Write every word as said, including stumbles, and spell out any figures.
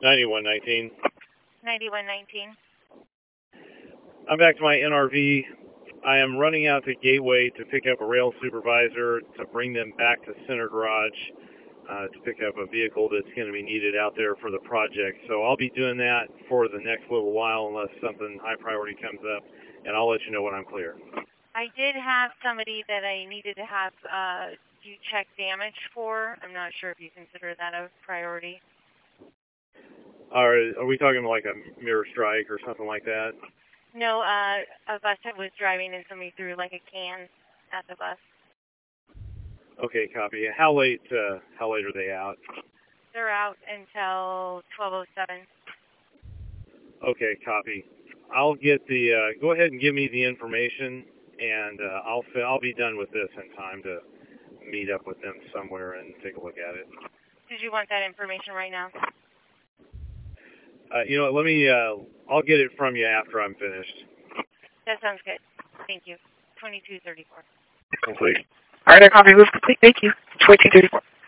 ninety-one nineteen. ninety-one nineteen. I'm back to my N R V. I am running out to Gateway to pick up a rail supervisor to bring them back to Center Garage uh, to pick up a vehicle that's going to be needed out there for the project. So I'll be doing that for the next little while unless something high priority comes up, and I'll let you know when I'm clear. I did have somebody that I needed to have uh, you check damage for. I'm not sure if you consider that a priority. Are, are we talking like a mirror strike or something like that? No, uh, a bus that was driving and somebody threw like a can at the bus. Okay, copy. How late? Uh, how late are they out? They're out until twelve oh seven. Okay, copy. I'll get the. Uh, go ahead and give me the information, and uh, I'll I'll be done with this in time to meet up with them somewhere and take a look at it. Did you want that information right now? Uh, you know what? Let me. Uh, I'll get it from you after I'm finished. That sounds good. Thank you. twenty-two thirty-four. Complete. All right, our copy was complete. Thank you. twenty-two thirty-four.